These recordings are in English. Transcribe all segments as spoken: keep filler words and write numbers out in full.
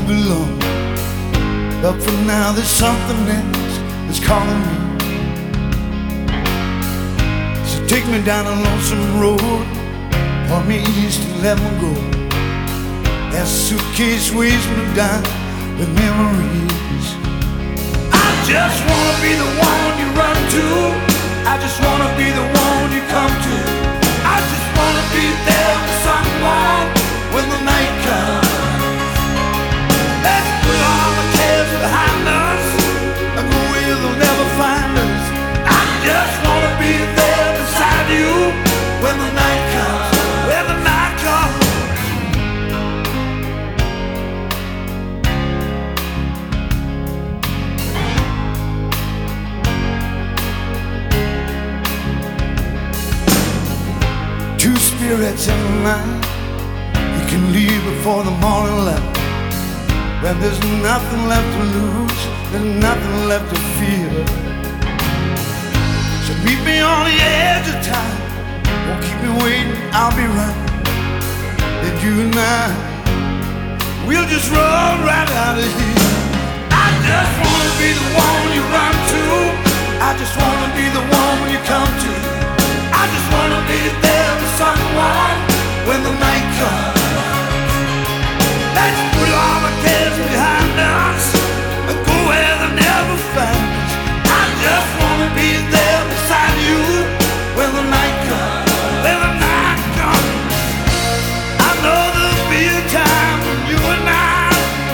belong. But for now there's something else that's calling me. So take me down a lonesome road, point me east and let me go. That suitcase weighs me down with memories. I just wanna be the one you run to. I just wanna be the one you come to. I just wanna be there for someone when the night comes. Let's put all the cares behind us and go where they'll never find us. I just wanna be there beside you when the night comes, when the night comes. Two spirits in the night, you can leave before the morning light. When there's nothing left to lose, there's nothing left to fear. So meet me on the edge of time, won't keep me waiting, I'll be right. Then you and I, we'll just run right out of here. I just wanna be the one you run to. I just wanna be the one you come to. I just wanna be there for someone when the night comes. Let's put all the cares behind us and go where they'll never find us. I just wanna be there beside you when the night comes, when the night comes. I know there'll be a time when you and I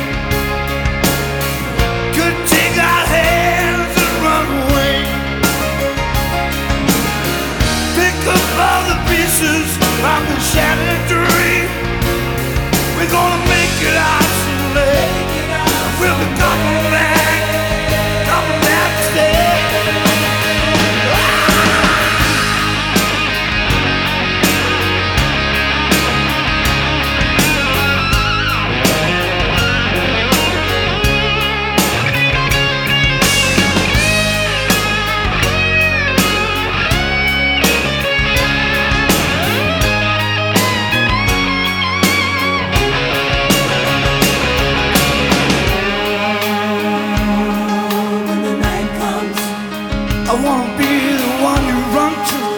could take our hands and run away. Pick up all the pieces from the shattered dream. We're gonna make it out someday. We'll be coming back, coming back to stay. I wanna be the one you run to.